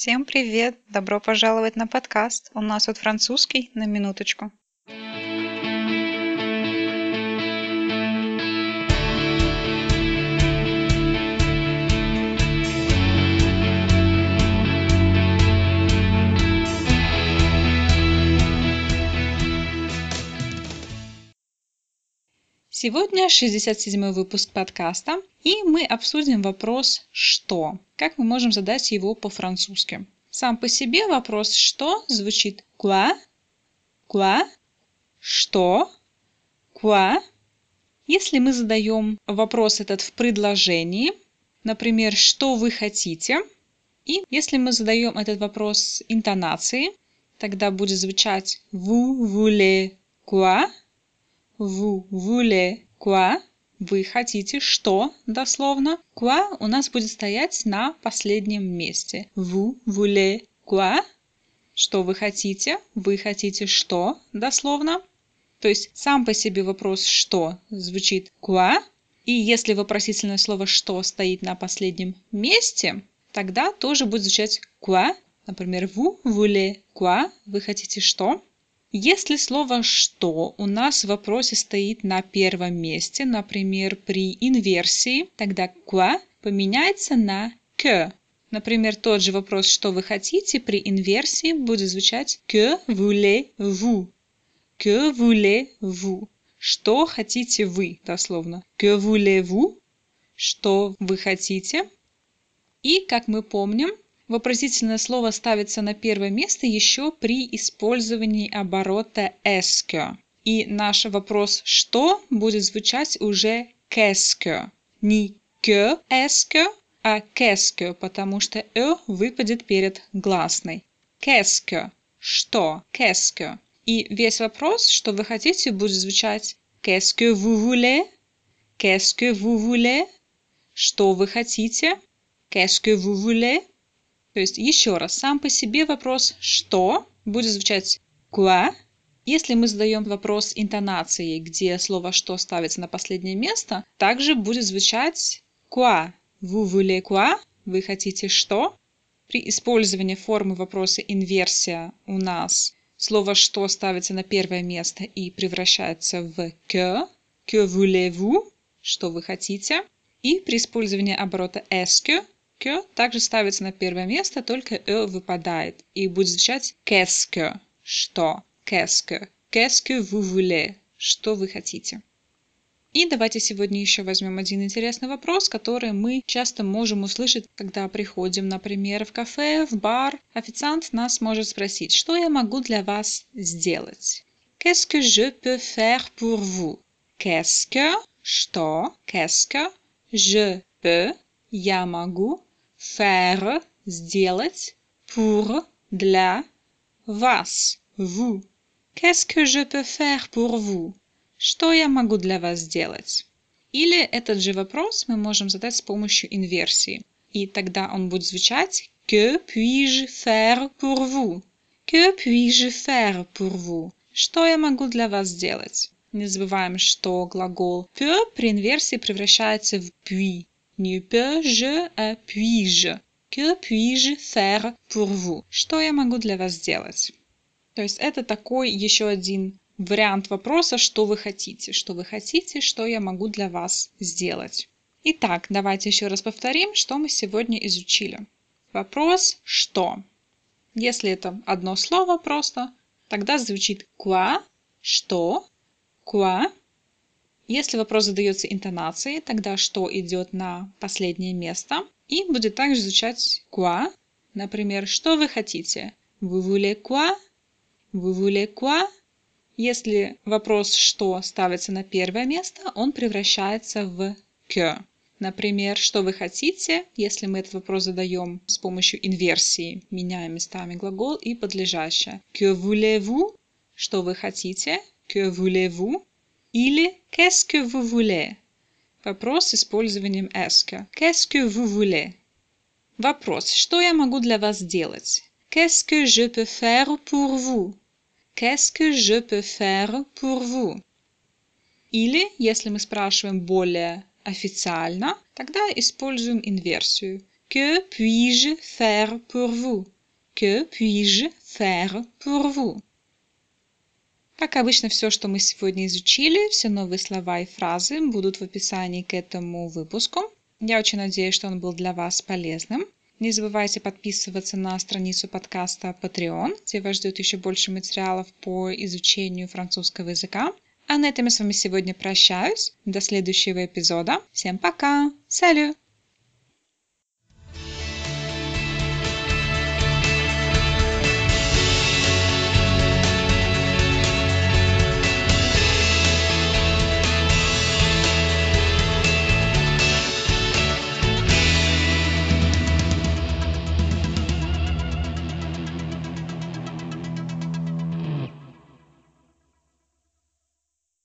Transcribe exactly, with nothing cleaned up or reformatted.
Всем привет! Добро пожаловать на подкаст. У нас тут французский на минуточку. Сегодня шестьдесят седьмой выпуск подкаста, и мы обсудим вопрос «что?». Как мы можем задать его по-французски? Сам по себе вопрос «что?» звучит «quoi?», «quoi?», «что?», «quoi?». Если мы задаем вопрос этот в предложении, например, «что вы хотите?», и если мы задаем этот вопрос интонацией, тогда будет звучать «vous voulez quoi?», Vous voulez quoi? Вы хотите что? Дословно. Quoi у нас будет стоять на последнем месте. Vous voulez quoi? Что вы хотите? Вы хотите что? Дословно. То есть сам по себе вопрос «что» звучит quoi? И если вопросительное слово «что» стоит на последнем месте, тогда тоже будет звучать quoi? Например, vous voulez quoi? Вы хотите что? Если слово «что» у нас в вопросе стоит на первом месте, например, при инверсии, тогда «quoi» поменяется на «que». Например, тот же вопрос «что вы хотите» при инверсии будет звучать «que voulez-vous?». «Que voulez-vous?». Что хотите вы, дословно. «Que voulez-vous?». Что вы хотите? И, как мы помним, вопросительное слово ставится на первое место еще при использовании оборота est-ce que. И наш вопрос «что» будет звучать уже qu'est-ce que. Не que est-ce que, а qu'est-ce que, потому что «э» выпадет перед гласной. Qu'est-ce que. Что? Qu'est-ce que. И весь вопрос, что вы хотите, будет звучать qu'est-ce que vous voulez? Qu'est-ce que vous voulez? Что вы хотите? Qu'est-ce que vous voulez? То есть еще раз, сам по себе вопрос «что» будет звучать «quoi». Если мы задаем вопрос интонацией, где слово «что» ставится на последнее место, также будет звучать «quoi?». Vous voulez quoi? Вы хотите что? При использовании формы вопроса инверсия у нас слово «что» ставится на первое место и превращается в «que». Que voulez-vous? Что вы хотите? И при использовании оборота est-ce que «que» также ставится на первое место, только «э» выпадает. И будет звучать «qu'est-ce que?» Что? «Qu'est-ce que?» «Qu'est-ce que vous voulez?» Что вы хотите? И давайте сегодня еще возьмем один интересный вопрос, который мы часто можем услышать, когда приходим, например, в кафе, в бар. Официант нас может спросить: «Что я могу для вас сделать?» «Qu'est-ce que je peux faire pour vous?» «Qu'est-ce que?» Что? «Qu'est-ce que?» «Je peux?» Я могу. Faire – сделать, pour – для, вас – vous. Qu'est-ce que je peux faire pour vous? Что я могу для вас сделать? Или этот же вопрос мы можем задать с помощью инверсии. И тогда он будет звучать Que puis-je faire pour vous? Que puis-je faire pour vous? Что я могу для вас сделать? Не забываем, что глагол peut при инверсии превращается в puis. Не peux-je, а puis-je. Que puis-je faire pour vous? Что я могу для вас сделать? То есть это такой еще один вариант вопроса, что вы хотите. Что вы хотите, что я могу для вас сделать. Итак, давайте еще раз повторим, что мы сегодня изучили. Вопрос «что?». Если это одно слово просто, тогда звучит quoi, что, quoi. Если вопрос задается интонацией, тогда «что» идет на последнее место и будет также звучать «quoi». Например, «что вы хотите?» «Vous voulez quoi?» «Vous voulez quoi?» Если вопрос «что» ставится на первое место, он превращается в «que». Например, «что вы хотите?» Если мы этот вопрос задаем с помощью инверсии, меняем местами глагол и подлежащее. «Que voulez-vous?» «Что вы хотите?» «Que voulez-vous?» Или «Qu'est-ce que vous voulez?» Вопрос с использованием est-ce que. «Qu'est-ce que vous voulez?» Вопрос «что я могу для вас сделать?» «Qu'est-ce que je peux faire pour vous?» «Qu'est-ce que je peux faire pour vous?» Или, если мы спрашиваем более официально, тогда используем инверсию. Que puis-je faire pour vous? Que puis-je faire pour vous? Как обычно, все, что мы сегодня изучили, все новые слова и фразы будут в описании к этому выпуску. Я очень надеюсь, что он был для вас полезным. Не забывайте подписываться на страницу подкаста Patreon, где вас ждет еще больше материалов по изучению французского языка. А на этом я с вами сегодня прощаюсь. До следующего эпизода. Всем пока! Салют!